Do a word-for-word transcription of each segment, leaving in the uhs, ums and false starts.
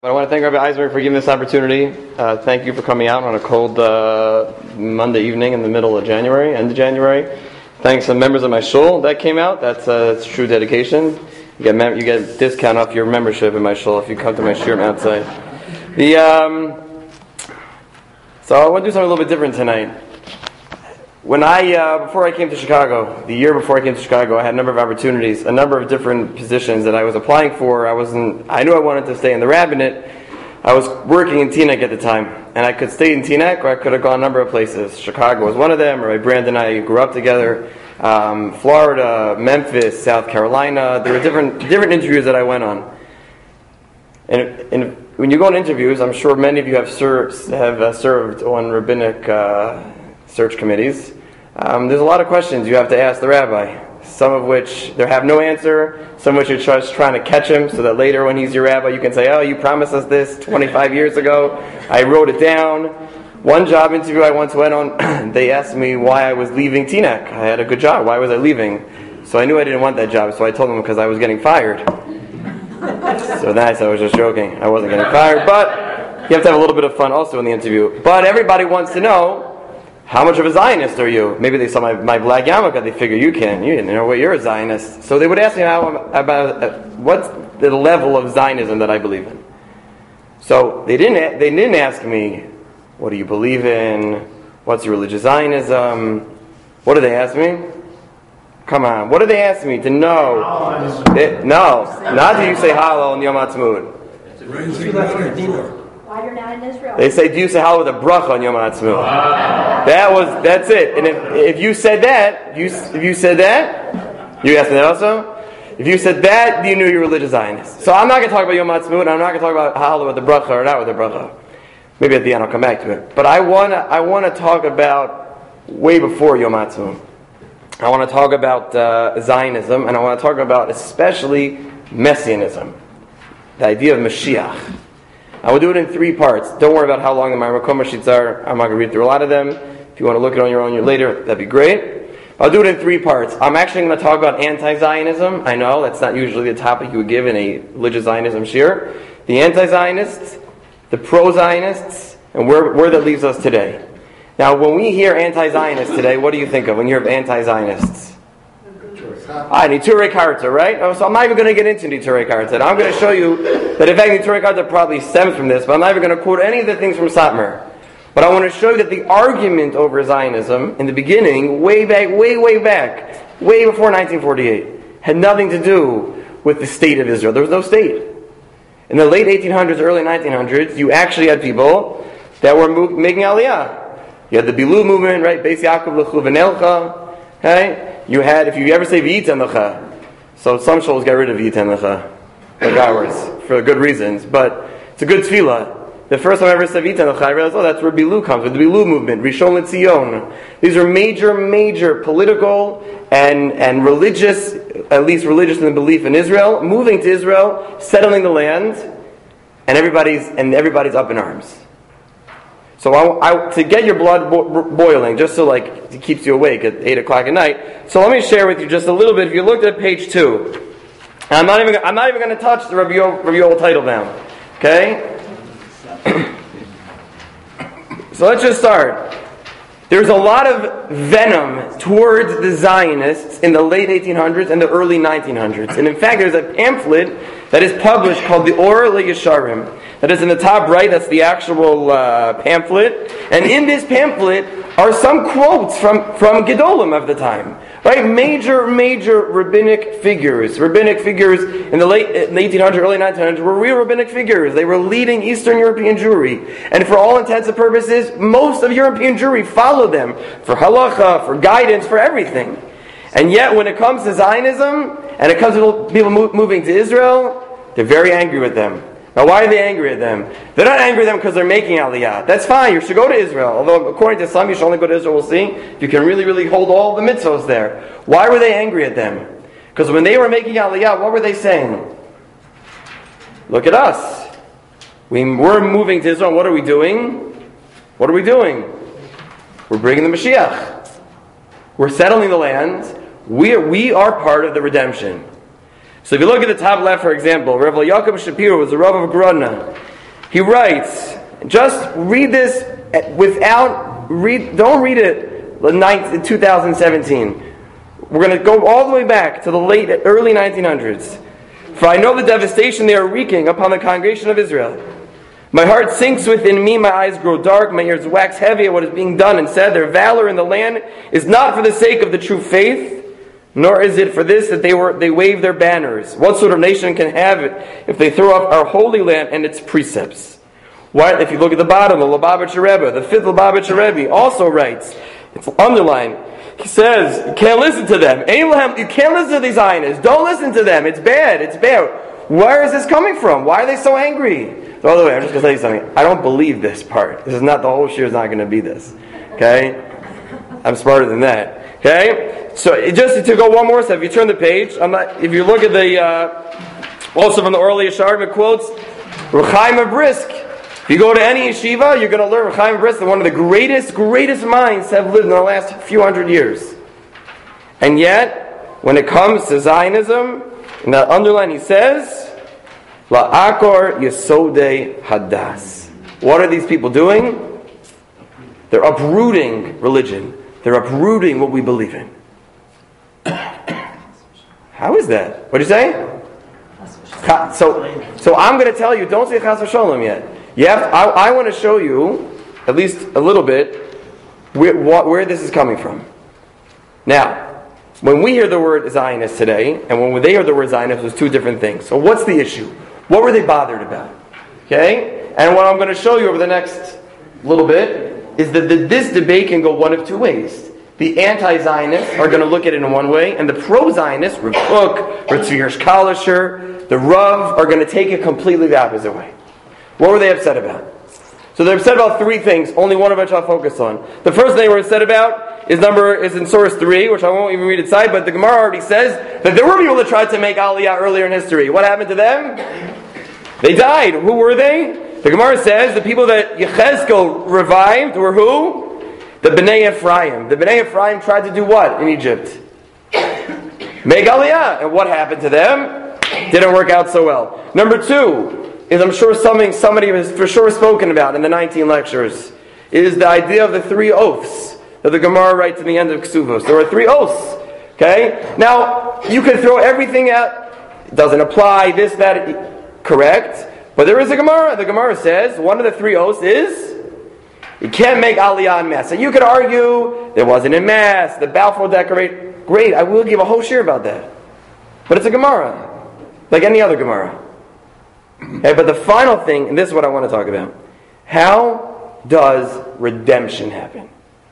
I want to thank Rabbi Eisberg for giving this opportunity. Uh, thank you for coming out on a cold uh, Monday evening in the middle of January, end of January. Thanks to members of my shul that came out. That's, uh, that's true dedication. You get mem- you get a discount off your membership in my shul if you come to my shiur outside. The um, so I want to do something a little bit different tonight. When I uh, before I came to Chicago, the year before I came to Chicago, I had a number of opportunities, a number of different positions that I was applying for. I wasn't. I knew I wanted to stay in the rabbinate. I was working in Teaneck at the time, and I could stay in Teaneck, or I could have gone a number of places. Chicago was one of them. Rabbi Brandon and I grew up together. Um, Florida, Memphis, South Carolina. There were different different interviews that I went on. And, and when you go on interviews, I'm sure many of you have ser- have uh, served on rabbinic Uh, search committees. Um, there's a lot of questions you have to ask the rabbi, some of which they have no answer, some of which you're just trying to catch him so that later when he's your rabbi you can say, oh, you promised us this twenty-five years ago, I wrote it down. One job interview I once went on, they asked me why I was leaving Teaneck. I had a good job, why was I leaving? So I knew I didn't want that job, so I told them because I was getting fired. So nice, I was just joking, I wasn't getting fired, but you have to have a little bit of fun also in the interview. But everybody wants to know, how much of a Zionist are you? Maybe they saw my, my black yarmulke, they figure you can. You didn't know what you're a Zionist. So they would ask me how, about uh, what's the level of Zionism that I believe in. So they didn't they didn't ask me, what do you believe in? What's your religious Zionism? What did they ask me? Come on, what did they ask me to know? It, no, not do you say Hallel on Yom Ha'atzmaut. Why you're not in Israel? They say, do you say Hallel with a bracha on Yom Ha'atzmaut? Wow. That was, that's it. And if, if you said that, you, if you said that, you asked me that also? If you said that, you knew you were religious Zionist. So I'm not going to talk about Yom Ha'atzmaut, and I'm not going to talk about Hallel with the bracha or not with the bracha. Maybe at the end I'll come back to it. But I want to I want to talk about way before Yom Ha'atzmaut. I want to talk about uh, Zionism, and I want to talk about especially Messianism. The idea of Mashiach. I will do it in three parts. Don't worry about how long the Makom sheets are. I'm not going to read through a lot of them. If you want to look at it on your own later, that'd be great. I'll do it in three parts. I'm actually going to talk about anti-Zionism. I know that's not usually the topic you would give in a religious Zionism shiur. The anti-Zionists, the pro-Zionists, and where, where that leaves us today. Now, when we hear anti-Zionists today, what do you think of when you hear of anti-Zionists? Ah, Niturei Karta, right? Oh, so I'm not even going to get into Niturei Karta. I'm going to show you that in fact Niturei Karta probably stems from this, but I'm not even going to quote any of the things from Satmar. But I want to show you that the argument over Zionism in the beginning, way back, way, way back, way before nineteen forty-eight, had nothing to do with the state of Israel. There was no state. In the late eighteen hundreds, early nineteen hundreds, you actually had people that were move, making Aliyah. You had the Bilu movement, right? Beis Yaakov L'chu V'nelcha, okay? You had, if you ever say V'yitem Lecha, so some shuls get rid of V'yitem Lecha, like ours, for good reasons, but it's a good tefillah. The first time I ever said V'yitem Lecha, I realized, oh, that's where Bilu comes, with the Bilu movement, Rishon LeZion. These are major, major political and, and religious, at least religious in the belief in Israel, moving to Israel, settling the land, and everybody's, and everybody's up in arms. So I, I, to get your blood bo- boiling, just so like it keeps you awake at eight o'clock at night. So let me share with you just a little bit. If you looked at page two, I'm not even I'm not even going to touch the Rabbi Yoel title down. Okay. So let's just start. There's a lot of venom towards the Zionists in the late eighteen hundreds and the early nineteen hundreds. And in fact, there's a pamphlet that is published called the Or LeYesharim. That is in the top right, that's the actual uh, pamphlet. And in this pamphlet are some quotes from, from Gedolim of the time. Right? Major, major rabbinic figures. Rabbinic figures in the late eighteen hundreds, early nineteen hundreds were real rabbinic figures. They were leading Eastern European Jewry. And for all intents and purposes, most of European Jewry followed them for halacha, for guidance, for everything. And yet when it comes to Zionism, and it comes to people moving to Israel, they're very angry with them. Now, why are they angry at them? They're not angry at them because they're making Aliyah. That's fine, you should go to Israel. Although, according to some, you should only go to Israel, we'll see. You can really, really hold all the mitzvos there. Why were they angry at them? Because when they were making Aliyah, what were they saying? Look at us. We were moving to Israel, what are we doing? What are we doing? We're bringing the Mashiach. We're settling the land. We are, we are part of the redemption. So if you look at the top left, for example, Rav Yaakov Shapiro was the Rav of Grodno. He writes, just read this without, read. don't read it in two thousand seventeen. We're going to go all the way back to the late, early nineteen hundreds. For I know the devastation they are wreaking upon the congregation of Israel. My heart sinks within me, my eyes grow dark, my ears wax heavy at what is being done and said. Their valor in the land is not for the sake of the true faith, nor is it for this that they were they wave their banners. What sort of nation can have it if they throw off our holy land and its precepts? Why, if you look at the bottom, the Lubavitcher Rebbe, the fifth Lubavitcher Rebbe also writes, it's underlined, he says, you can't listen to them. You can't listen to these Zionists. Don't listen to them. It's bad. It's bad. Where is this coming from? Why are they so angry? By the way, I'm just going to tell you something. I don't believe this part. This is not, the whole shir is not going to be this. Okay? I'm smarter than that. Okay? So just to go one more step, if you turn the page, I'm not, if you look at the, uh, also from the early Yesharim quotes, Rechaim Brisk. If you go to any yeshiva, you're going to learn Rechaim Brisk, one of the greatest, greatest minds have lived in the last few hundred years. And yet, when it comes to Zionism, in that underline he says, La'akor Yesodei Hadas. What are these people doing? They're uprooting religion. They're uprooting what we believe in. How is that? What do you say? So, so I'm going to tell you, don't say Chas v'Sholom yet. You have to, I, I want to show you, at least a little bit, where, where this is coming from. Now, when we hear the word Zionist today, and when they hear the word Zionist, there's two different things. So what's the issue? What were they bothered about? Okay? And what I'm going to show you over the next little bit is that the, this debate can go one of two ways. The anti-Zionists are going to look at it in one way, and the pro-Zionists, Rav Kook, Rav Tzvi Kalisher, the Rav, are going to take it completely the opposite way. What were they upset about? So they're upset about three things, only one of which I'll focus on. The first thing they were upset about is number is in source three, which I won't even read its side, but the Gemara already says that there were people that tried to make Aliyah earlier in history. What happened to them? They died. Who were they? The Gemara says the people that Yechezkel revived were who? The Bnei Ephraim. The Bnei Ephraim tried to do what in Egypt? Make Aliyah. And what happened to them? Didn't work out so well. Number two is, I'm sure something somebody has for sure spoken about in the nineteen lectures, is the idea of the three oaths that the Gemara writes in the end of Ksuvos. There are three oaths. Okay? Now, you can throw everything out. It doesn't apply, this, that, correct. But there is a Gemara. The Gemara says one of the three oaths is you can't make Aliyah in Mass. And you could argue there wasn't in Mass, the Balfour Declaration. Great, I will give a whole shir about that. But it's a Gemara, like any other Gemara. Okay, but the final thing, and this is what I want to talk about. How does redemption happen?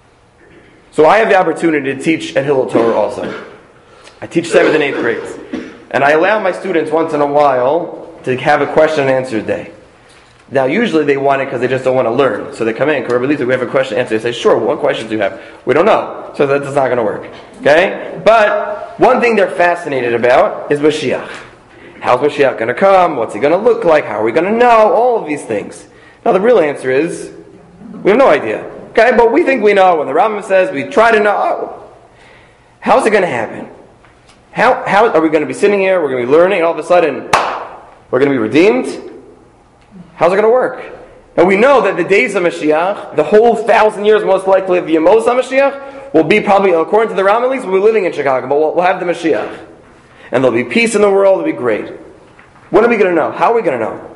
So I have the opportunity to teach at Hillel Torah also. I teach seventh and eighth grades. And I allow my students once in a while to have a question and answer day. Now usually they want it because they just don't want to learn. So they come in, we have a question and answer. They say, sure, what questions do you have? We don't know. So that's not going to work. Okay? But one thing they're fascinated about is Mashiach. How's Mashiach going to come? What's he going to look like? How are we going to know? All of these things. Now the real answer is, we have no idea. Okay, but we think we know. When the Rambam says, we try to know. How's it going to happen? How how are we going to be sitting here? We're going to be learning, and all of a sudden, we're going to be redeemed? How's it going to work? And we know that the days of Mashiach, the whole thousand years most likely of the Yemos HaMashiach, will be probably, according to the Rambam at least, we'll be living in Chicago, but we'll, we'll have the Mashiach. And there'll be peace in the world, it'll be great. When are we going to know? How are we going to know?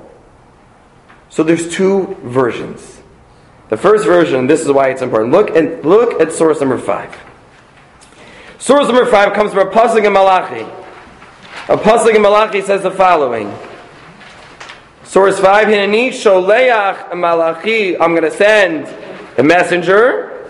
So there's two versions. The first version, this is why it's important. Look at, look at source number five. Source number five comes from a pasuk in Malachi. A pasuk in Malachi says the following. Source five, Hineni sholeach Malachi, I'm going to send a messenger.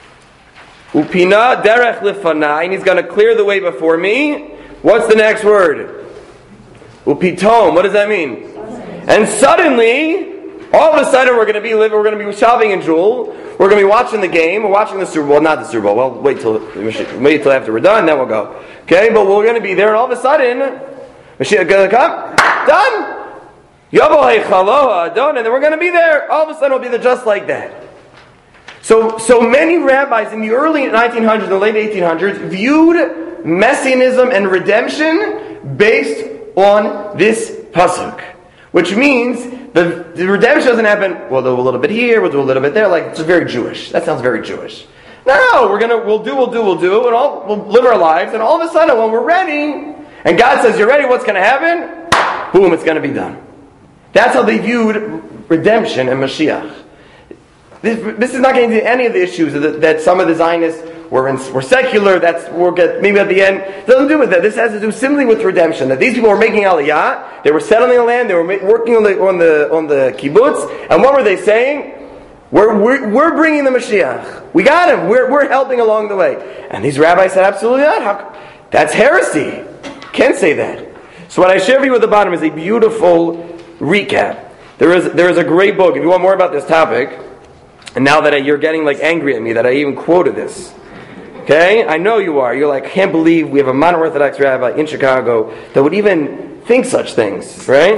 Upina derech lifanai, and he's going to clear the way before me. What's the next word? Upitom, what does that mean? And suddenly, all of a sudden, we're going to be living, we're going to be shopping in Jewel. We're going to be watching the game. We're watching the Super Bowl, not the Super Bowl. Well, wait till wait till after we're done, then we'll go. Okay, but we're going to be there, and all of a sudden, Mashiach going to come. Done. Yavohei chaloha done, and then we're going to be there. All of a sudden, we'll be there just like that. So, so many rabbis in the early nineteen hundreds, the late eighteen hundreds, viewed messianism and redemption based on this pasuk. Which means The, the redemption doesn't happen, we'll do a little bit here, we'll do a little bit there, like it's very Jewish. That sounds very Jewish. No, we're gonna, we'll do, we'll do, we'll do, and all, we'll live our lives, and all of a sudden when we're ready, and God says, you're ready, what's gonna happen? Boom, it's gonna be done. That's how they viewed redemption and Mashiach. This, this is not getting into any of the issues that, that some of the Zionists were, in, were secular, that's, we'll get, maybe at the end, it doesn't do with that. This has to do simply with redemption. That these people were making Aliyah, they were settling the land, they were ma- working on the, on the, on the kibbutz, and what were they saying? We're, we're, we're bringing the Mashiach. We got him. We're, we're helping along the way. And these rabbis said, absolutely not. How, that's heresy. Can't say that. So what I share with you at the bottom is a beautiful recap. There is, there is a great book. If you want more about this topic, and now that I, you're getting like angry at me that I even quoted this. Okay? I know you are. You're like, I can't believe we have a mono-Orthodox rabbi in Chicago that would even think such things. Right?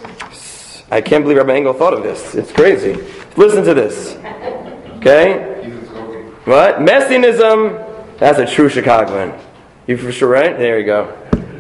I can't believe Rabbi Engel thought of this. It's crazy. Listen to this. Okay? What? Messianism, that's a true Chicagoan. You for sure, right? There you go.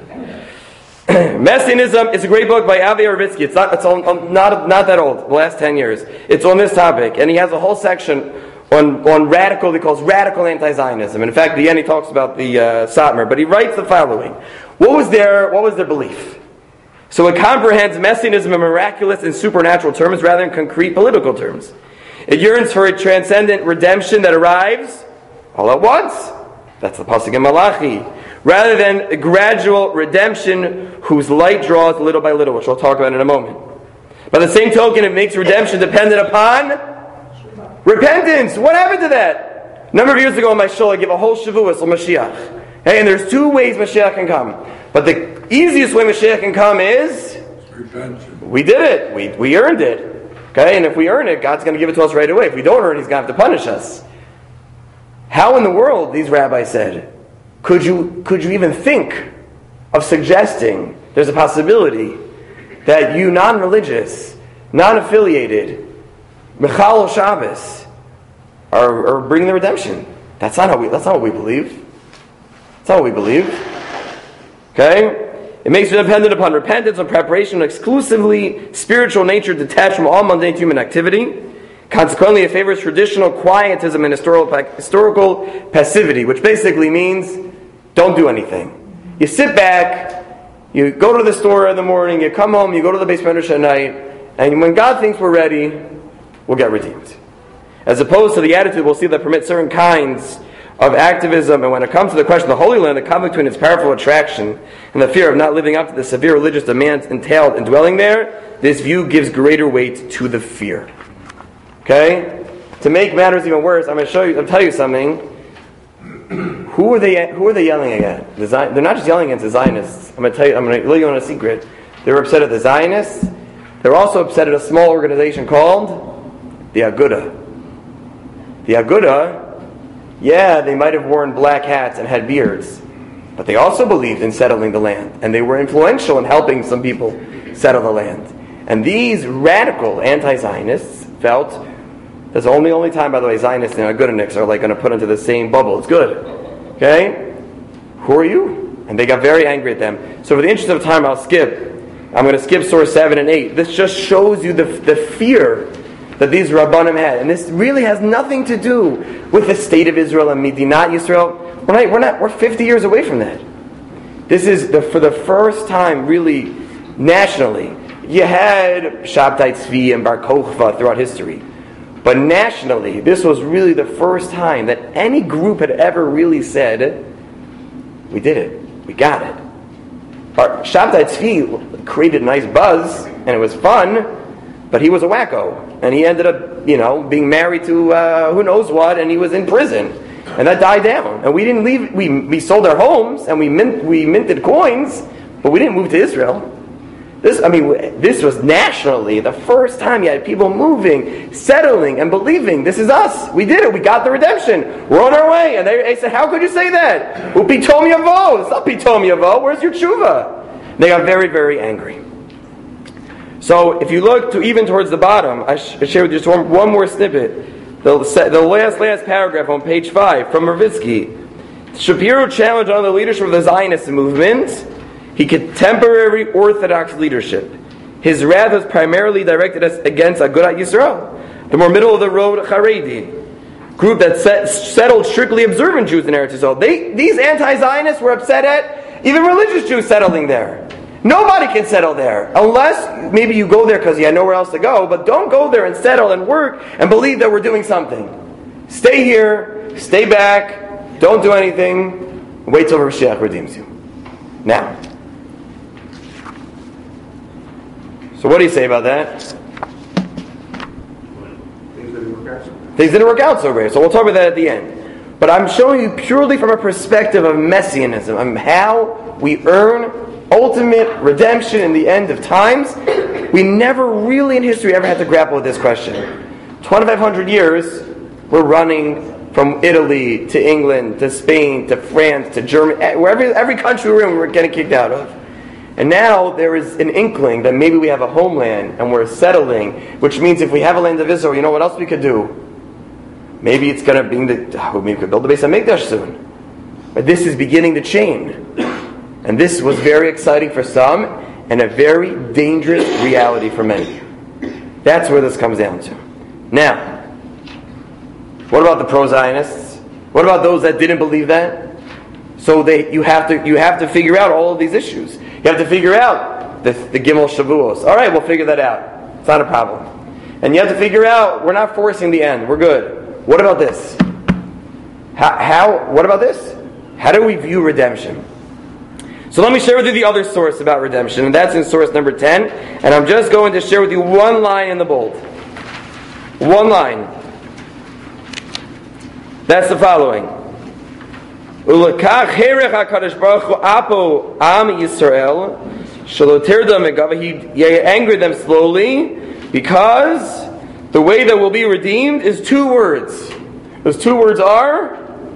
Messianism, it's a great book by Avi Oravitsky. It's not, it's on, not, not that old, the last ten years. It's on this topic. And he has a whole section on, on radical, he calls radical anti-Zionism. And in fact, at the end he talks about the uh, Satmar. But he writes the following. What was their, what was their belief? So it comprehends Messianism in miraculous and supernatural terms rather than concrete political terms. It yearns for a transcendent redemption that arrives all at once. That's the pasuk in Malachi. Rather than a gradual redemption whose light draws little by little, which we'll talk about in a moment. By the same token, it makes redemption dependent upon repentance. What happened to that? A number of years ago in my show, I give a whole Shavuos on Mashiach. Hey, and there's two ways Mashiach can come. But the easiest way Mashiach can come is repentance. We did it. We we earned it. Okay, and if we earn it, God's going to give it to us right away. If we don't earn it, He's going to have to punish us. How in the world, these rabbis said, could you could you even think of suggesting there's a possibility that you non-religious, non-affiliated, Mechal Shabbos are, are bringing the redemption? That's not how we. That's not what we believe. That's not what we believe. Okay? It makes it dependent upon repentance and preparation, exclusively spiritual nature detached from all mundane human activity. Consequently, it favors traditional quietism and historical, historical passivity, which basically means don't do anything. You sit back, you go to the store in the morning, you come home, you go to the Beis Medrash at night, and when God thinks we're ready, we'll get redeemed. As opposed to the attitude we'll see that permits certain kinds of activism, and when it comes to the question of the Holy Land, the conflict between its powerful attraction and the fear of not living up to the severe religious demands entailed in dwelling there, this view gives greater weight to the fear. Okay? To make matters even worse, I'm going to show you, I'll tell you something. Who are they Who are they yelling at? The Zion, they're not just yelling against the Zionists. I'm going to tell you, I'm going to let you on a secret. They were upset at the Zionists. They're also upset at a small organization called the Aguda. The Aguda, yeah, they might have worn black hats and had beards, but they also believed in settling the land, and they were influential in helping some people settle the land. And these radical anti-Zionists felt that's the only only time, by the way, Zionists and Agudaniks are like going to put into the same bubble. It's good, okay? Who are you? And they got very angry at them. So, for the interest of time, I'll skip. I'm going to skip source seven and eight. This just shows you the the fear that these Rabbanim had. And this really has nothing to do with the state of Israel and Medinat Yisrael. We're not, we're not, we're fifty years away from that. This is, the, for the first time, really, nationally, you had Shabtai Tzvi and Bar Kochva throughout history. But nationally, this was really the first time that any group had ever really said, we did it. We got it. Bar, Shabtai Tzvi created a nice buzz, and it was fun, but he was a wacko. And he ended up, you know, being married to uh, who knows what, and he was in prison. And that died down. And we didn't leave, we we sold our homes, and we mint, we minted coins, but we didn't move to Israel. This, I mean, this was nationally the first time you had people moving, settling, and believing, this is us. We did it. We got the redemption. We're on our way. And they, they said, how could you say that? Well, Pitom Yavo. It's not Pitom Yavo. Where's your tshuva? They got very, very angry. So, if you look to even towards the bottom, I sh- share with you just one, one more snippet. The, the last, last paragraph on page five from Ravitsky. Shapiro challenged on the leadership of the Zionist movement. He contemporary Orthodox leadership. his wrath was primarily directed against Agudat Yisrael, the more middle-of-the-road Haredi group that set, settled strictly observant Jews in Eretz Yisrael. They, these anti-Zionists were upset at even religious Jews settling there. Nobody can settle there, unless maybe you go there because you have nowhere else to go, but don't go there and settle and work and believe that we're doing something. Stay here, stay back, don't do anything, wait till Mashiach redeems you. Now, so what do you say about that? Things didn't work out so great. Things didn't work out so great, so we'll talk about that at the end. But I'm showing you purely from a perspective of messianism, of how we earn ultimate redemption in the end of times. We never really in history ever had to grapple with this question. twenty-five hundred years, we're running from Italy to England to Spain to France to Germany, wherever every country we're in, we were getting kicked out of. And now there is an inkling that maybe we have a homeland and we're settling, which means if we have a land of Israel, you know what else we could do? Maybe it's going to be the, oh, maybe we could build the Beis HaMikdash soon. But this is beginning to change. And this was very exciting for some and a very dangerous reality for many. That's where this comes down to. Now, what about the pro-Zionists? What about those that didn't believe that? So they, you have to you have to figure out all of these issues. You have to figure out the, the Gimel Shavuos. All right, we'll figure that out. It's not a problem. And you have to figure out, we're not forcing the end. We're good. What about this? How, how what about this? How do we view redemption? So let me share with you the other source about redemption, and that's in source number ten. And I'm just going to share with you one line in the bold. One line. That's the following. Ulekach herech HaKadosh Baruch Hu apo am Yisrael shelo tirda megava. He angered them slowly because the way that will be redeemed is two words. Those two words are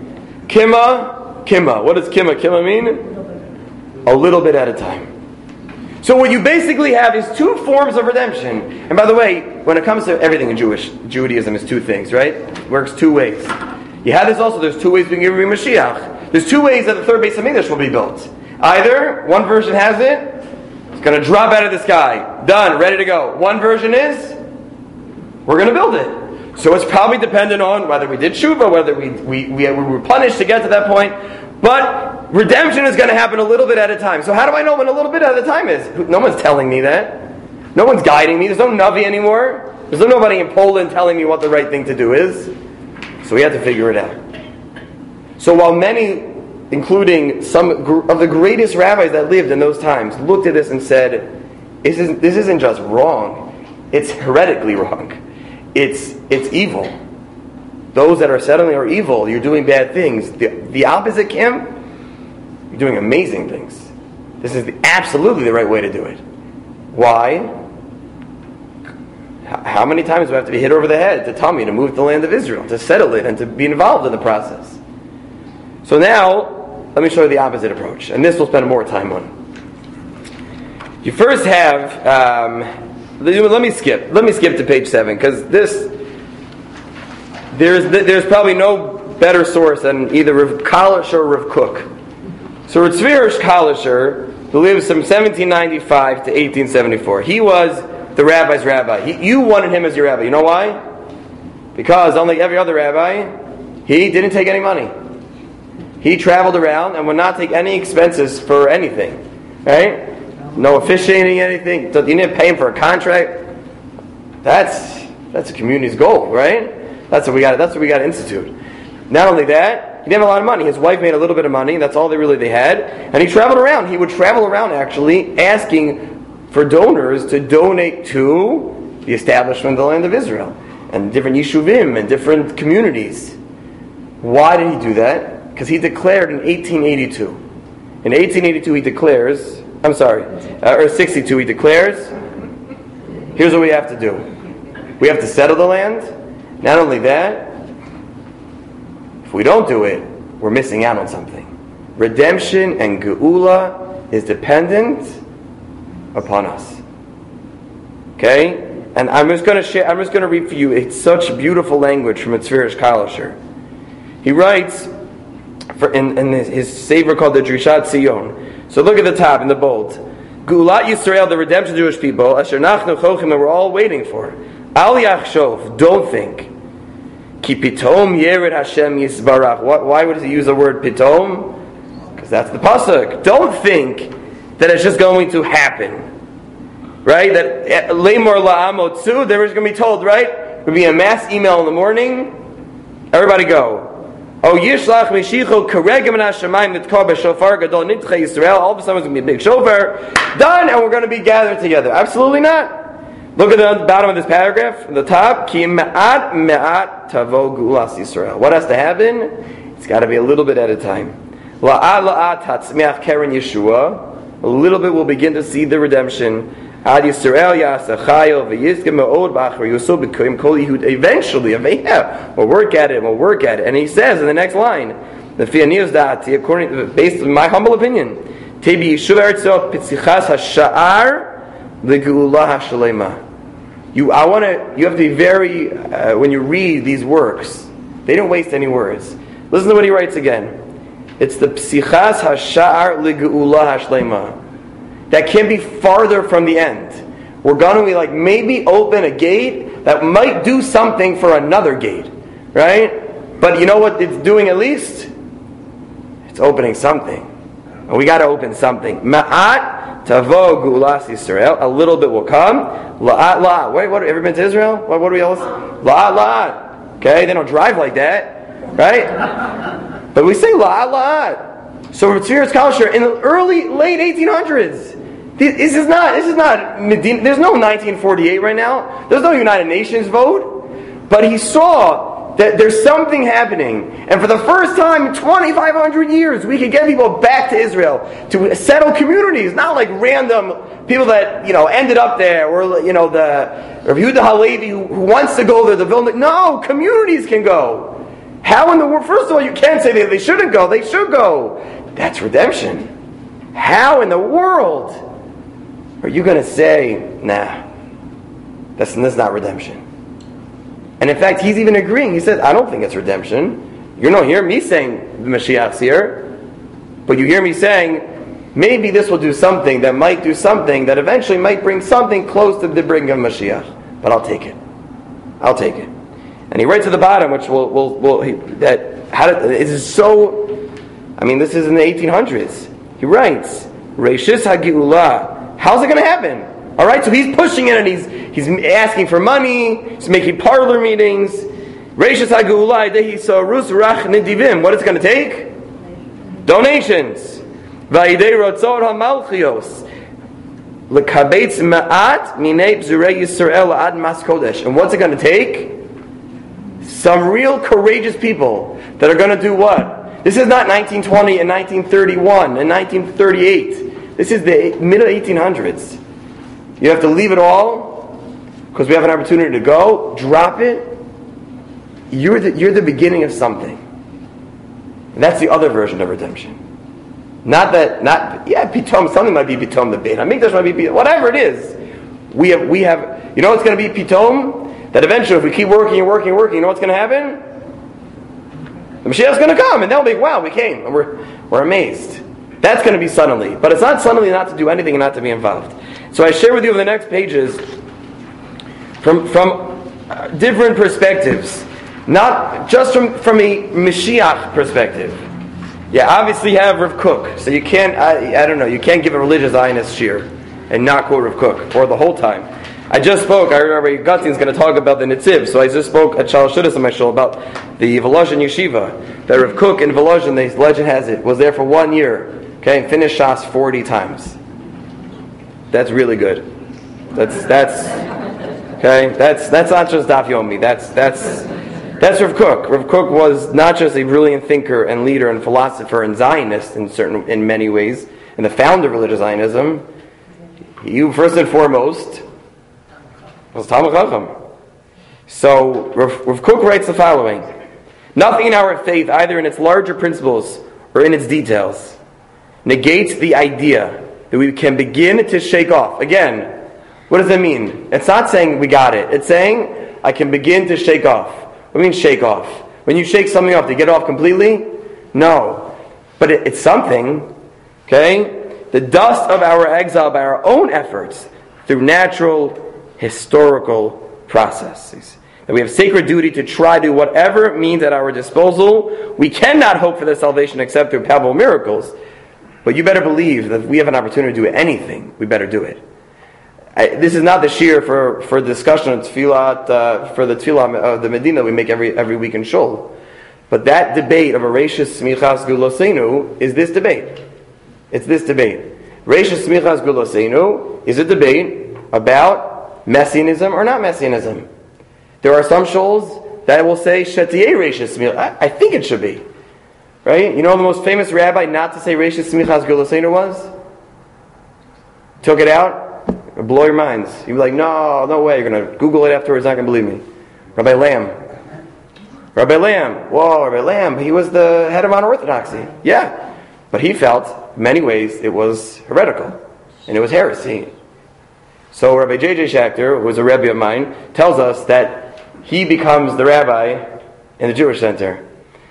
kima, kima. What does kima, kima mean? A little bit at a time. So what you basically have is two forms of redemption. And by the way, when it comes to everything in Jewish Judaism, is two things, right? It works two ways. You have this also, there's two ways we can give Mashiach. There's two ways that the third Beis HaMikdash will be built. Either one version has it, it's going to drop out of the sky, done, ready to go. One version is, we're going to build it. So it's probably dependent on whether we did tshuva, whether we, we, we, we were punished to get to that point. But redemption is going to happen a little bit at a time. So how do I know when a little bit at a time is? No one's telling me that. No one's guiding me. There's no Navi anymore. There's no nobody in Poland telling me what the right thing to do is. So we have to figure it out. So while many, including some of the greatest rabbis that lived in those times, looked at this and said, this isn't, this isn't just wrong. It's heretically wrong. It's, it's evil. Those that are settling are evil. You're doing bad things. The, the opposite camp, you're doing amazing things. This is the, absolutely the right way to do it. Why? H- how many times do I have to be hit over the head to tell me to move to the land of Israel, to settle it, and to be involved in the process? So now, let me show you the opposite approach. And this we'll spend more time on. You first have, um, let me skip. Let me skip to page seven, because this, There's there's probably no better source than either Rav Kalisher or Rav Kook. So Rav Tzvi Kalisher, who lived from seventeen ninety-five to eighteen seventy-four, he was the rabbi's rabbi. He, you wanted him as your rabbi. You know why? Because unlike every other rabbi, he didn't take any money. He traveled around and would not take any expenses for anything. Right? No officiating, anything. You didn't pay him for a contract. That's that's a community's goal, right? That's what we got. That's what we got to institute. Not only that, he didn't have a lot of money. His wife made a little bit of money. That's all they really they had. And he traveled around. He would travel around actually asking for donors to donate to the establishment of the land of Israel and different yeshuvim and different communities. Why did he do that? Because he declared in eighteen eighty-two. In eighteen eighty-two, he declares. I'm sorry, uh, or sixty-two, he declares. Here's what we have to do. We have to settle the land. Not only that, if we don't do it, we're missing out on something. Redemption and Geula is dependent upon us. Okay? And I'm just going to share. I'm just going to read for you. It's such beautiful language from Tzvi Kalisher. He writes for in, in his, his sefer called the Drishat Zion. So look at the top in the bold. Gulat Yisrael, the redemption of Jewish people, Asher Nachnu Chochim, and we're all waiting for. Al Yachshov, don't think. Ki Pitom Yered Hashem Yisbarach. Why would he use the word Pitom? Because that's the pasuk. Don't think that it's just going to happen. Right? That Lemor La'amotzu, they were going to be told, right? There would be a mass email in the morning. Everybody go. Oh, Yishlach Meshicho Karegim Hashemayim Nitkar B'Shofar Gadol Nitcha Yisrael. All of a sudden it's going to be a big shofar. Done, and we're going to be gathered together. Absolutely not. Look at the bottom of this paragraph, from the top. Ki Me'at Me'at Tavo Gulas Yisrael. What has to happen? It's got to be a little bit at a time. La'at La'at Tatzmiach Keren Yeshua. A little bit we'll begin to see the redemption. Ad Yisrael Yasachayo V'Yizkim Me'od B'Achar Yusuf B'Koyim Kol Yehud. Eventually, we'll work at it, we'll work at it. And he says in the next line, the Fianiyos Da'ati, according to, based on my humble opinion, Tebi Yishuv Eretzo Pitzichas HaSha'ar L'Geula HaShalema. You, I want to. You have to be very. Uh, when you read these works, they don't waste any words. Listen to what he writes again. It's the Psichas HaSha'ar L'Geula HaShalema. That can't be farther from the end. We're going to be like maybe open a gate that might do something for another gate, right? But you know what it's doing at least? It's opening something. And we got to open something. Ma'at tavo gulas Yisrael. A little bit will come. La'at la'at. Wait, what? Ever been to Israel? What, what do we all say? La'at la'at. Okay, they don't drive like that, right? But we say la'at la'at. So for Tzviras culture in the early, late eighteen hundreds. This is not, this is not Medina. There's no nineteen forty-eight right now. There's no United Nations vote. But he saw that there's something happening. And for the first time in twenty-five hundred years, we can get people back to Israel to settle communities. Not like random people that, you know, ended up there. Or, you know, the Rav Yehuda Halevi who, who wants to go there. The Vilna. No, communities can go. How in the world? First of all, you can't say that they shouldn't go. They should go. That's redemption. How in the world are you going to say, nah, that's, that's not redemption? And in fact, he's even agreeing. He says, I don't think it's redemption. You don't hear me saying the Mashiach's here, but you hear me saying, maybe this will do something that might do something that eventually might bring something close to the bringing of Mashiach. But I'll take it. I'll take it. And he writes at the bottom, which will, will, will he, that, how did, it is so, I mean, this is in the eighteen hundreds. He writes, Reishis HaGi'ulah. How's it going to happen? All right, so he's pushing it and he's he's asking for money. He's making parlor meetings. Reishis HaGeula Dehi Sarus Rach Nidivim. What is it going to take? Donations. Va'idei Rotzot HaMalchios L'Kabetz Ma'at Minei B'zurei Yisrael Ad Mas Kodesh. And what's it going to take? Some real courageous people that are going to do what? This is not nineteen twenty and nineteen thirty-one and nineteen thirty-eight. This is the middle eighteen hundreds. You have to leave it all because we have an opportunity to go. Drop it. You're the, you're the beginning of something. And that's the other version of redemption. Not that, not yeah, pitom. Something might be pitom the beit. I think might be pitom, whatever it is. We have, we have. You know what's going to be pitom? That eventually, if we keep working and working and working, you know what's going to happen? The Mashiach's going to come, and they'll be, wow, we came, and we're we're amazed. That's going to be suddenly. But it's not suddenly not to do anything and not to be involved. So I share with you over the next pages from from uh, different perspectives. Not just from, from a Mashiach perspective. Yeah, obviously you have Rav Kook. So you can't, I, I don't know, you can't give a religious Zionist shir and not quote Rav Kook for the whole time. I just spoke, I remember Gatin's going to talk about the Nitziv, so I just spoke at Shalosh Shudas on my show about the Volozhin Yeshiva. That Rav Kook in Volozhin, the legend has it, was there for one year. Okay, and finished Shas forty times. That's really good. That's that's okay. That's that's not just Daf Yomi. That's that's that's Rav Kook. Rav Kook was not just a brilliant thinker and leader and philosopher and Zionist in certain in many ways, and the founder of religious Zionism. He first and foremost was Talmid Chacham. So Rav, Rav Kook writes the following: nothing in our faith, either in its larger principles or in its details, negates the idea that we can begin to shake off. Again, what does that mean? It's not saying we got it. It's saying I can begin to shake off. What do you mean shake off? When you shake something off, do you get it off completely? No. But it, it's something. Okay? the dust of our exile by our own efforts through natural, historical processes. That we have sacred duty to try to do whatever means at our disposal. We cannot hope for the salvation except through palpable miracles. But you better believe that if we have an opportunity to do anything, we better do it. I, this is not the shir for, for discussion of tefillah, uh, for the tefillah of the Medina we make every every week in Shul. But that debate of a Reishis Smichas Gulosenu is this debate. It's this debate. Reishis Smichas Gulosenu is a debate about Messianism or not Messianism. There are some shuls that will say Shetiyeh Reishis Smichas. I, I think it should be. Right? You know the most famous rabbi not to say Reishis Smichas Gulosenu was? Took it out? It'll blow your minds. You'll be like, no, no way. You're going to Google it afterwards. Not going to believe me. Rabbi Lamb. Rabbi Lamb. Whoa, Rabbi Lamb. He was the head of modern orthodoxy. Yeah. But he felt, in many ways, it was heretical. And it was heresy. So Rabbi J J Schachter, who was a Rebbe of mine, tells us that he becomes the rabbi in the Jewish Center.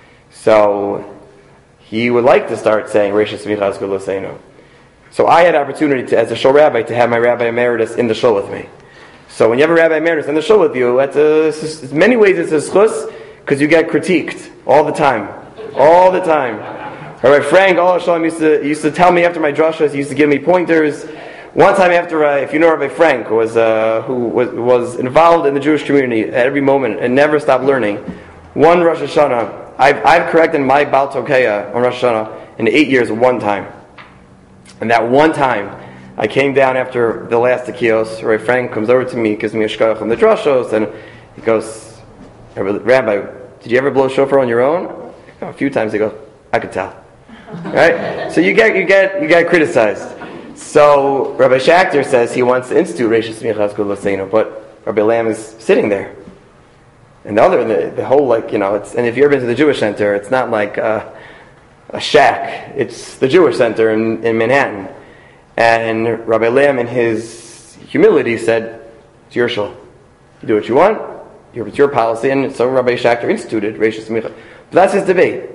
So he would like to start saying Reishis Smichas Gulosenu. So I had opportunity to, as a shul rabbi, to have my Rabbi Emeritus in the shul with me. So when you have a Rabbi Emeritus in the shul with you, that's a, in many ways it's a schus, because you get critiqued all the time. All the time. Rabbi Frank, all Shalom, used to, used to tell me after my drashas, he used to give me pointers. One time after, uh, if you know Rabbi Frank, was, uh, who was, was involved in the Jewish community at every moment and never stopped learning, one Rosh Hashanah, I've, I've corrected my Baal Tokeya on Rosh Hashanah in eight years one time. And that one time, I came down after the last Tekios. Rabbi Frank comes over to me, gives me a shkoyach from the drashos, and he goes, Rabbi, did you ever blow shofar on your own? A few times. He goes, I could tell. Right? So you get you get you get criticized. So Rabbi Schachter says he wants to institute Reishis Smichas Gulosenu, but Rabbi Lamb is sitting there. And the other, the, the whole like you know, it's and if you've ever been to the Jewish Center, it's not like. Uh, a shack. It's the Jewish Center in, in Manhattan. And Rabbi Lamb, in his humility, said, it's your shul. You do what you want. It's your policy. And so Rabbi Schachter instituted Reishis Smichas. But that's his debate.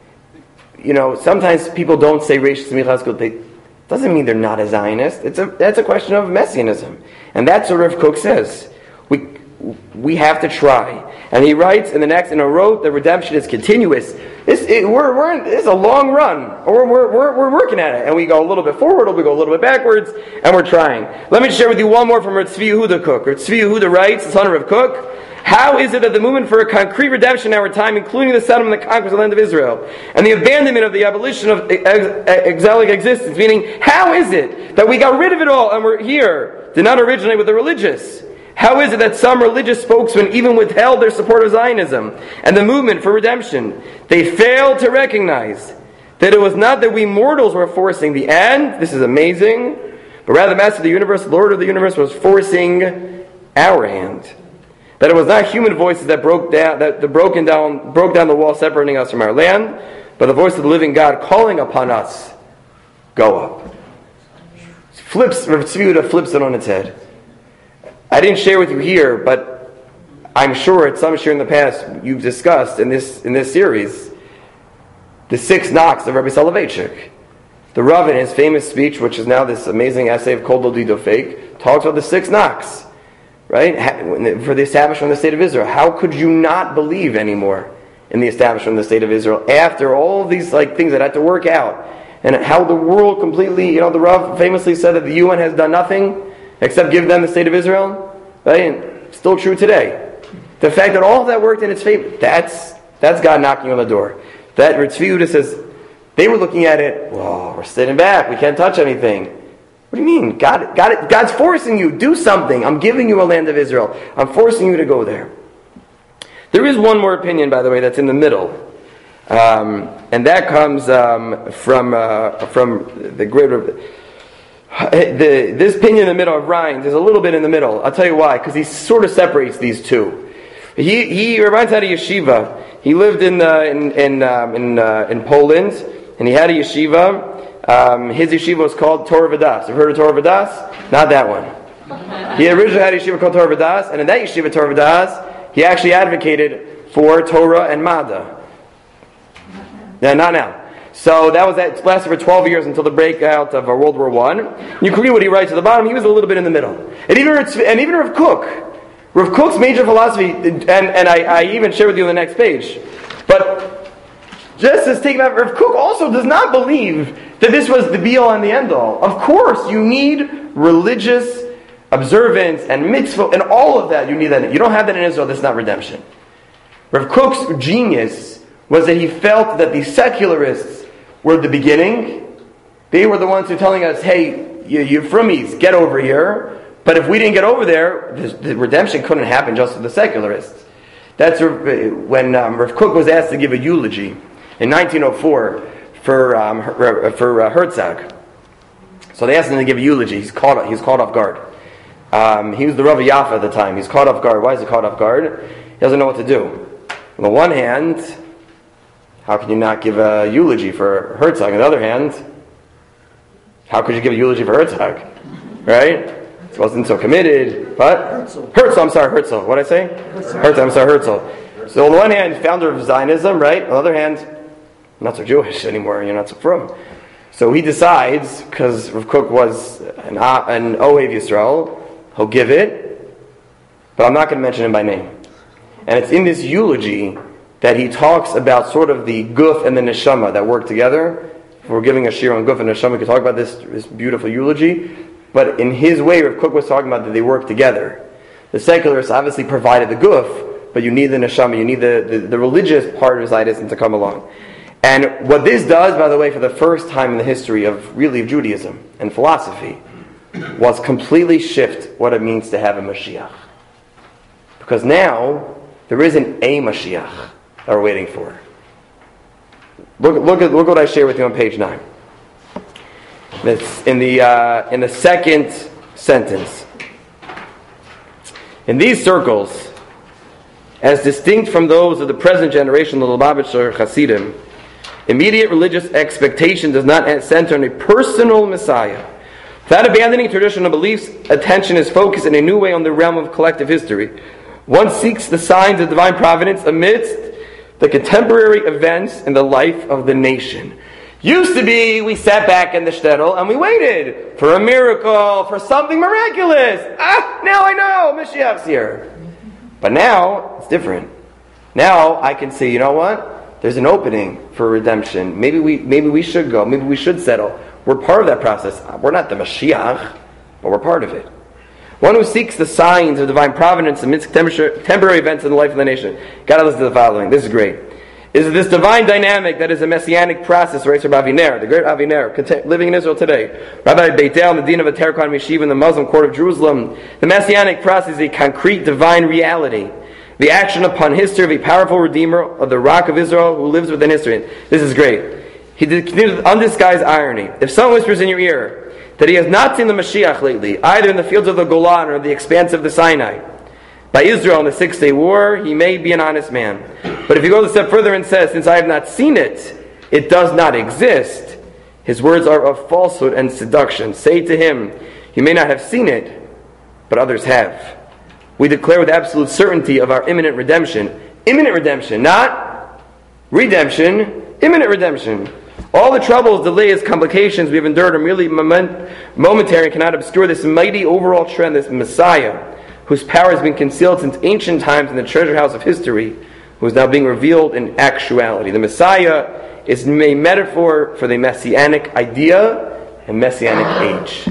You know, sometimes people don't say Reishis Smichas Gulosenu. Doesn't mean they're not a Zionist. It's a, that's a question of Messianism. And that's what Rav Kook says. We, we have to try. And he writes in the next, in a road, the redemption is continuous. It's, it, we're, we're in, it's a long run. Or we're, we're, we're working at it. And we go a little bit forward, or we go a little bit backwards, and we're trying. Let me share with you one more from Rav Tzvi Yehuda Kook. Rav Tzvi Yehuda writes, the son of Rav Kook, how is it that the movement for a concrete redemption in our time, including the settlement and the conquest of the land of Israel, and the abandonment of the abolition of ex- exilic existence, meaning, how is it that we got rid of it all and we're here, did not originate with the religious? How is it that some religious spokesmen even withheld their support of Zionism and the movement for redemption? They failed to recognize that it was not that we mortals were forcing the end, this is amazing, but rather the Master of the universe, Lord of the universe, was forcing our hand. That it was not human voices that broke down, that the broken down, broke down the wall separating us from our land, but the voice of the living God calling upon us, go up. Flips, Rav Tzvi Yehuda flips it on its head. I didn't share with you here, but I'm sure at some share in the past you've discussed in this in this series the six knocks of Rabbi Soloveitchik. The Rav, in his famous speech, which is now this amazing essay of Kol Dodi Dofek, talks about the six knocks, right? For the establishment of the state of Israel. How could you not believe anymore in the establishment of the state of Israel after all these like things that had to work out, and how the world completely, you know, the Rav famously said that the U N has done nothing except give them the state of Israel, right? And still true today. The fact that all of that worked in its favor, that's that's God knocking on the door. That Rav Tzvi Yehuda says, they were looking at it, whoa, we're sitting back, we can't touch anything. What do you mean? God, God, God's forcing you, do something. I'm giving you a land of Israel. I'm forcing you to go there. There is one more opinion, by the way, that's in the middle. Um, and that comes um, from uh, from the great... The, this opinion in the middle of Ryan is a little bit in the middle. I'll tell you why. Because he sort of separates these two. He he reminds out of yeshiva. He lived in uh, in in um, in, uh, in Poland, and he had a yeshiva. Um, his yeshiva was called Torah Vadas. You've heard of Torah Vadas? Not that one. He originally had a yeshiva called Torah Vadas, and in that yeshiva Torah Vadas, he actually advocated for Torah and Mada. Yeah, not now. So that was that. It lasted for twelve years until the breakout of uh, World War One. You can read what he writes at the bottom. He was a little bit in the middle. And even and even Rav Kook, Rav Kook's major philosophy, and and I, I even share with you on the next page. But just as taken out, Rav Kook also does not believe that this was the be-all and the end-all. Of course, you need religious observance and mitzvah and all of that. You need that. You don't have that in Israel. That's not redemption. Rav Kook's genius was that he felt that the secularists were the beginning. They were the ones who were telling us, hey, you, you frummies, get over here. But if we didn't get over there, the, the redemption couldn't happen just with the secularists. That's when um, Rav Kook was asked to give a eulogy in nineteen oh four for um, for uh, Herzog. So they asked him to give a eulogy. He's caught. He's caught off guard. Um, he was the Rav Yaffa at the time. He's caught off guard. Why is he caught off guard? He doesn't know what to do. On the one hand, how can you not give a eulogy for Herzog? On the other hand, how could you give a eulogy for Herzog? Right? He wasn't so committed. But Herzl. Herzl, I'm sorry, Herzl. What did I say? Herzl. Herzl, I'm sorry, Herzl. So on the one hand, founder of Zionism, right? On the other hand, I'm not so Jewish anymore. You're not so frum. So he decides, because Rav Kook was an, an Ohev Yisrael, he'll give it, but I'm not going to mention him by name. And it's in this eulogy that he talks about sort of the guf and the neshama that work together. If we're giving a shir on guf and neshama, we could talk about this, this beautiful eulogy. But in his way, Rav Kook was talking about that they work together. The secularists obviously provided the guf, but you need the neshama, you need the, the, the religious part of Zionism to come along. And what this does, by the way, for the first time in the history of really of Judaism and philosophy, was completely shift what it means to have a Mashiach. Because now, there isn't a Mashiach that we're waiting for. Look, look at look what I share with you on page nine. It's in the uh, in the second sentence. In these circles, as distinct from those of the present generation of the Lubavitcher Hasidim, immediate religious expectation does not center on a personal Messiah. Without abandoning traditional beliefs, attention is focused in a new way on the realm of collective history. One seeks the signs of divine providence amidst the contemporary events in the life of the nation. Used to be, we sat back in the shtetl and we waited for a miracle, for something miraculous. Ah, now I know, Mashiach's here. But now, it's different. Now I can see, you know what? There's an opening for redemption. Maybe we maybe we should go. Maybe we should settle. We're part of that process. We're not the Mashiach, but we're part of it. One who seeks the signs of divine providence amidst temporary events in the life of the nation. Gotta listen to the following. This is great. Is this divine dynamic that is a messianic process, writes Rabbi Aviner, the great Aviner, living in Israel today. Rabbi Beitel, the dean of a Terkon Yeshiva in the Muslim court of Jerusalem. The messianic process is a concrete divine reality. The action upon history of a powerful redeemer of the rock of Israel who lives within history. This is great. He continues with undisguised irony. If someone whispers in your ear that he has not seen the Mashiach lately, either in the fields of the Golan or the expanse of the Sinai, by Israel in the Six-Day War, he may be an honest man. But if he goes a step further and says, since I have not seen it, it does not exist, his words are of falsehood and seduction. Say to him, you may not have seen it, but others have. We declare with absolute certainty of our imminent redemption. Imminent redemption, not redemption, imminent redemption. All the troubles, delays, complications we have endured are merely moment, momentary and cannot obscure this mighty overall trend, this Messiah, whose power has been concealed since ancient times in the treasure house of history, who is now being revealed in actuality. The Messiah is a metaphor for the messianic idea and messianic age.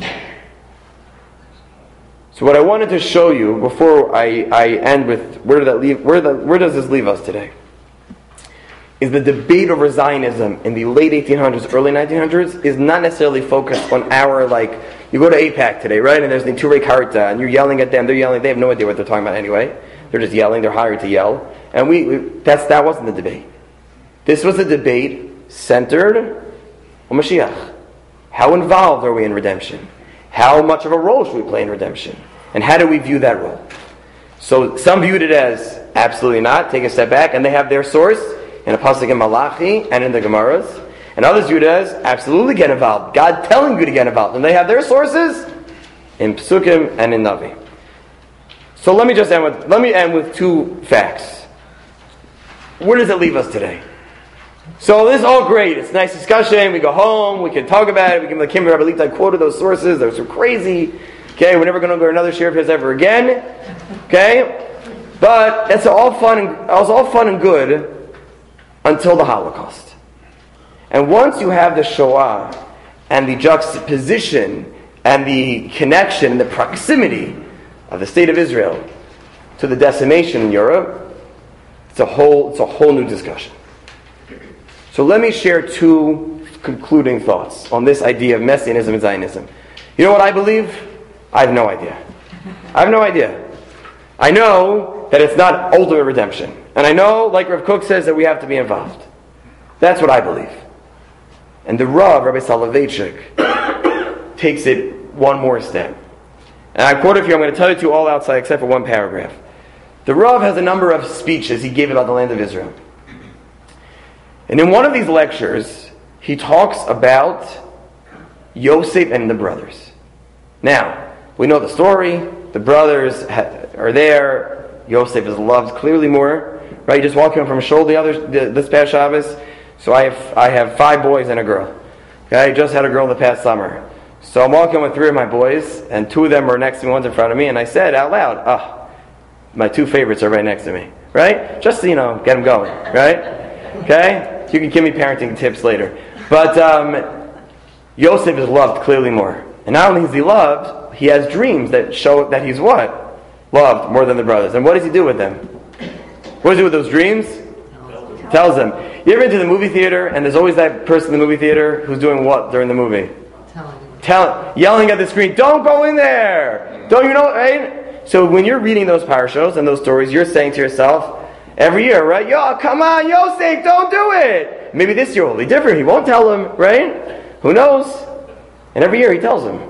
So what I wanted to show you before I, I end with where did that leave, where, the, where does this leave us today? Is the debate over Zionism in the late eighteen hundreds, early nineteen hundreds is not necessarily focused on our, like, you go to AIPAC today, right? And there's the Neturei Karta, and you're yelling at them, they're yelling, they have no idea what they're talking about anyway. They're just yelling, they're hired to yell. And we, we that's that wasn't the debate. This was a debate centered on Mashiach. How involved are we in redemption? How much of a role should we play in redemption? And how do we view that role? So some viewed it as absolutely not, take a step back, and they have their source in a pasuk in Malachi and in the Gemaras. And others viewed it as absolutely get involved. God telling you to get involved. And they have their sources in Psukim and in Navi. So let me just end with let me end with two facts. Where does it leave us today? So this is all great. It's a nice discussion. We go home. We can talk about it. We can like Kim Rabbi Litai quoted those sources. Those are crazy. Okay, we're never going to go to another share of his ever again. Okay, but that's all fun. And it was all fun and good until the Holocaust. And once you have the Shoah and the juxtaposition and the connection and the proximity of the state of Israel to the decimation in Europe, it's a whole it's a whole new discussion. So let me share two concluding thoughts on this idea of Messianism and Zionism. You know what I believe? I have no idea. I have no idea. I know that it's not ultimate redemption. And I know, like Rav Kook says, that we have to be involved. That's what I believe. And the Rav, Rabbi Soloveitchik, takes it one more step. And I quote it for you. I'm going to tell you two all outside except for one paragraph. The Rav has a number of speeches he gave about the land of Israel. And in one of these lectures, he talks about Yosef and the brothers. Now, we know the story. The brothers ha- are there. Yosef is loved clearly more. Right? You just walked home from Shul the other the, this past Shabbos. So I have I have five boys and a girl. Okay, I just had a girl in the past summer. So I'm walking with three of my boys, and two of them are next to me, one's in front of me, and I said out loud, "Oh, my two favorites are right next to me." Right? Just to, you know, get them going. Right? Okay. You can give me parenting tips later. But um, Yosef is loved clearly more. And not only is he loved, he has dreams that show that he's what? Loved more than the brothers. And what does he do with them? What does he do with those dreams? Tells them. You ever been to the movie theater and there's always that person in the movie theater who's doing what during the movie? Telling. Tell, yelling at the screen, "Don't go in there! Don't you know?" Right? So when you're reading those parashos and those stories, you're saying to yourself, every year, right? Yo, come on, Yosef, don't do it. Maybe this year will be different. He won't tell him, right? Who knows? And every year he tells him.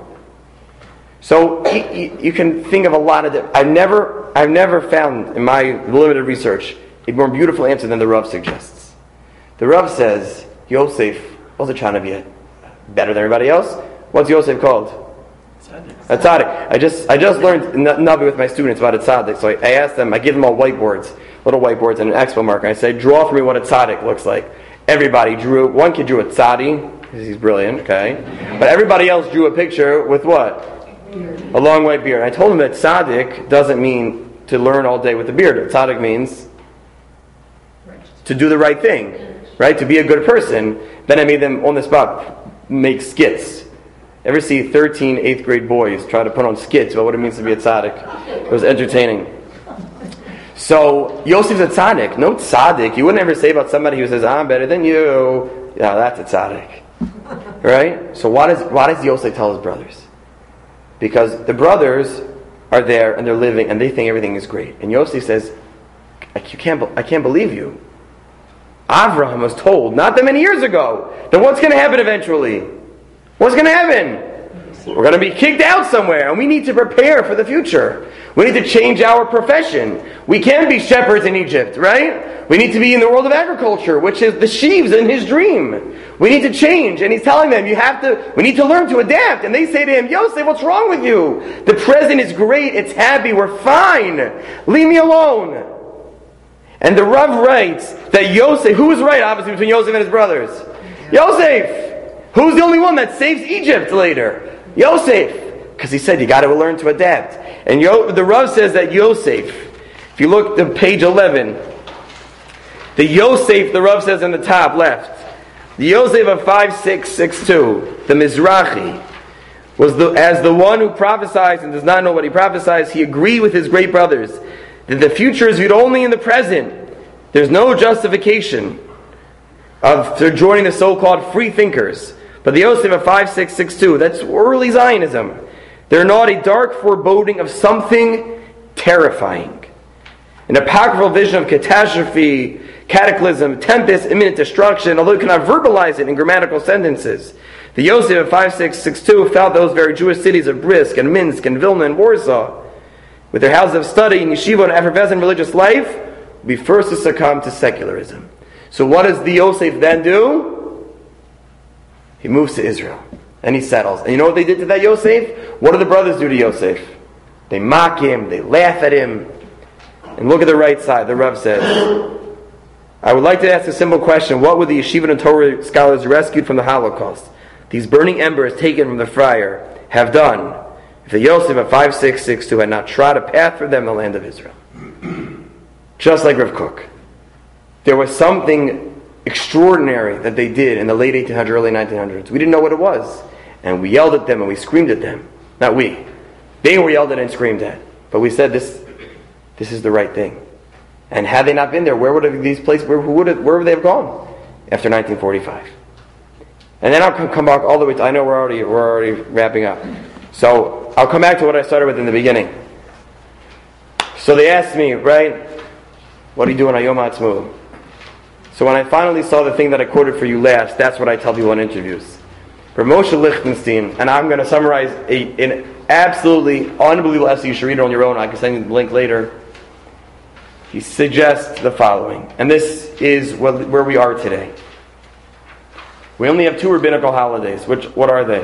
So he, he, you can think of a lot of. I've never, I've never found in my limited research a more beautiful answer than the Rav suggests. The Rav says Yosef wasn't trying to be a, better than everybody else. What's Yosef called? A tzaddik. I just, I just learned Navi with my students about a tzaddik. So I, I asked them. I give them all whiteboards. Little whiteboards and an expo marker. I say, draw for me what a tzaddik looks like. Everybody drew, one kid drew a tzaddi, because he's brilliant, okay? But everybody else drew a picture with what? A long white beard. I told him that tzaddik doesn't mean to learn all day with a beard. Tzaddik means to do the right thing, right? To be a good person. Then I made them on the spot make skits. Ever see thirteen eighth grade boys try to put on skits about what it means to be a tzaddik? It was entertaining. So, Yosef's a tzaddik. No tzaddik. You wouldn't ever say about somebody who says, "I'm better than you." Yeah, that's a tzaddik. Right? So why does, why does Yosef tell his brothers? Because the brothers are there and they're living and they think everything is great. And Yosef says, I can't, I can't believe you. Avraham was told, not that many years ago, that what's going to happen eventually? What's going to happen? We're going to be kicked out somewhere, and we need to prepare for the future. We need to change our profession. We can't be shepherds in Egypt, right? We need to be in the world of agriculture, which is the sheaves in his dream. We need to change, and he's telling them, you have to. We need to learn to adapt. And they say to him, Yosef, what's wrong with you? The present is great, it's happy, we're fine. Leave me alone. And the Rav writes that Yosef, who was right, obviously, between Yosef and his brothers? Yosef! Who's the only one that saves Egypt later? Yosef, because he said you got to learn to adapt. And Yo, the Rav says that Yosef, if you look at page eleven, the Yosef, the Rav says in the top left, the Yosef of five six six two, the Mizrahi, was the, as the one who prophesies and does not know what he prophesies, he agreed with his great brothers that the future is viewed only in the present. There's no justification of joining the so-called free thinkers. But the Yosef of five six six two, that's early Zionism. They're not a dark foreboding of something terrifying. An apocryphal vision of catastrophe, cataclysm, tempest, imminent destruction, although you cannot verbalize it in grammatical sentences. The Yosef of five six six two felt those very Jewish cities of Brisk and Minsk and Vilna and Warsaw, with their houses of study and yeshiva and effervescent religious life, would be first to succumb to secularism. So what does the Yosef then do? He moves to Israel. And he settles. And you know what they did to that Yosef? What do the brothers do to Yosef? They mock him. They laugh at him. And look at the right side. The Rav says, I would like to ask a simple question. What would the yeshiva and Torah scholars rescued from the Holocaust, these burning embers taken from the fire, have done if the Yosef of five six six two had not trod a path for them in the land of Israel? Just like Rav Kook. There was something extraordinary that they did in the late eighteen hundreds, early nineteen hundreds. We didn't know what it was. And we yelled at them and we screamed at them. Not we. They were yelled at and screamed at. But we said this this is the right thing. And had they not been there, where would have these places, where, who would have, where would they have gone after nineteen forty-five? And then I'll come back all the way to, I know we're already we're already wrapping up. So I'll come back to what I started with in the beginning. So they asked me, right, what are you doing on Yom HaAtzmaut? So when I finally saw the thing that I quoted for you last, that's what I tell people in interviews. For Moshe Lichtenstein, and I'm going to summarize a, an absolutely unbelievable essay, you should read it on your own, I can send you the link later. He suggests the following, and this is what, where we are today. We only have two rabbinical holidays. Which, what are they?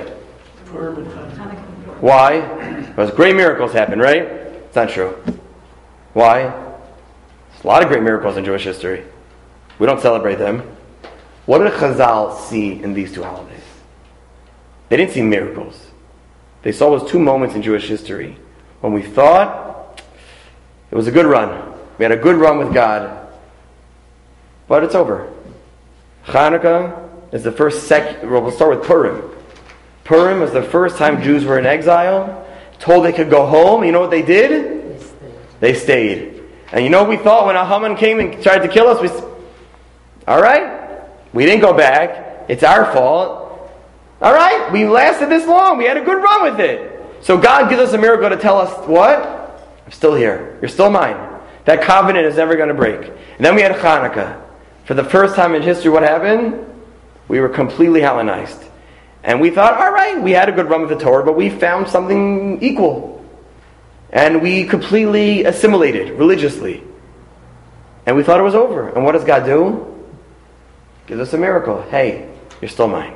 Why? Because great miracles happen, right? It's not true. Why? There's a lot of great miracles in Jewish history. We don't celebrate them. What did Chazal see in these two holidays? They didn't see miracles. They saw those two moments in Jewish history when we thought it was a good run. We had a good run with God. But it's over. Hanukkah is the first sec... Well, we'll start with Purim. Purim was the first time Jews were in exile, told they could go home. You know what they did? They stayed. They stayed. And you know what we thought when Haman came and tried to kill us? We said, all right, we didn't go back. It's our fault. All right, we lasted this long. We had a good run with it. So God gives us a miracle to tell us, what? I'm still here. You're still mine. That covenant is never going to break. And then we had Hanukkah. For the first time in history, what happened? We were completely Hellenized. And we thought, all right, we had a good run with the Torah, but we found something equal. And we completely assimilated religiously. And we thought it was over. And what does God do? Gives us a miracle. Hey, you're still mine.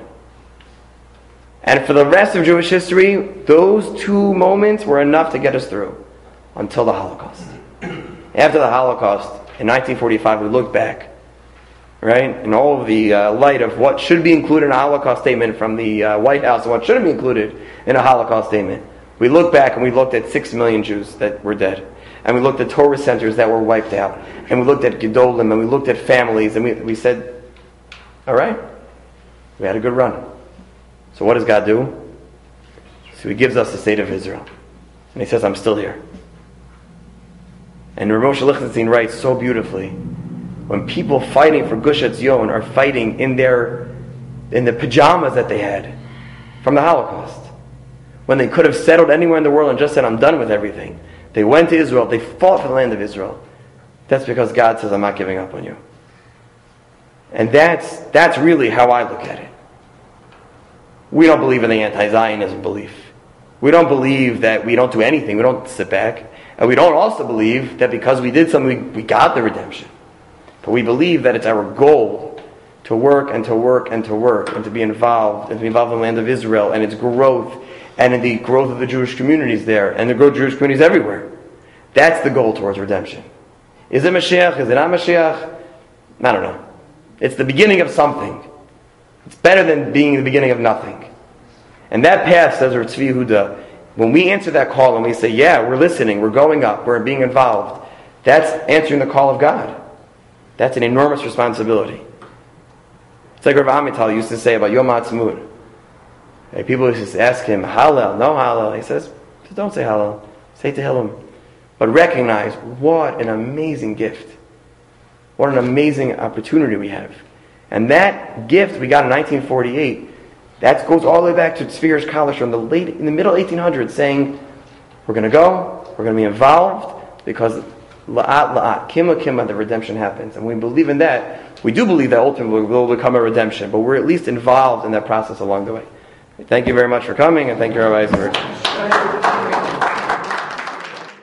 And for the rest of Jewish history, those two moments were enough to get us through until the Holocaust. After the Holocaust, in nineteen forty-five, we looked back, right, in all of the uh, light of what should be included in a Holocaust statement from the uh, White House and what shouldn't be included in a Holocaust statement. We looked back and we looked at six million Jews that were dead. And we looked at Torah centers that were wiped out. And we looked at Gedolim and we looked at families and we, we said, all right, we had a good run. So what does God do? So He gives us the state of Israel. And He says, I'm still here. And Rav Moshe Lichtenstein writes so beautifully, when people fighting for Gush Etzion are fighting in their in the pajamas that they had from the Holocaust, when they could have settled anywhere in the world and just said, I'm done with everything. They went to Israel, they fought for the land of Israel. That's because God says, I'm not giving up on you. And that's that's really how I look at it. We don't believe in the anti-Zionism belief. We don't believe that we don't do anything. We don't sit back. And we don't also believe that because we did something, we got the redemption. But we believe that it's our goal to work and to work and to work and to be involved and to be involved in the land of Israel and its growth and in the growth of the Jewish communities there and the growth of Jewish communities everywhere. That's the goal towards redemption. Is it Mashiach? Is it not Mashiach? I don't know. It's the beginning of something. It's better than being the beginning of nothing. And that path, says Rav Tzvi Yehuda, when we answer that call and we say, yeah, we're listening, we're going up, we're being involved, that's answering the call of God. That's an enormous responsibility. It's like Rav Amital used to say about Yom HaAtzmaut. Hey, people used to ask him, Hallel, no Hallel. He says, don't say Hallel, say Tehillim. But recognize what an amazing gift. What an amazing opportunity we have. And that gift we got in nineteen forty-eight, that goes all the way back to Tzvi Hirsch in the late, in the middle eighteen hundreds, saying, we're going to go, we're going to be involved, because la'at la'at, kima kima, the redemption happens. And we believe in that. We do believe that ultimately will become a redemption, but we're at least involved in that process along the way. Thank you very much for coming, and thank you, Rabbi Eisenberg.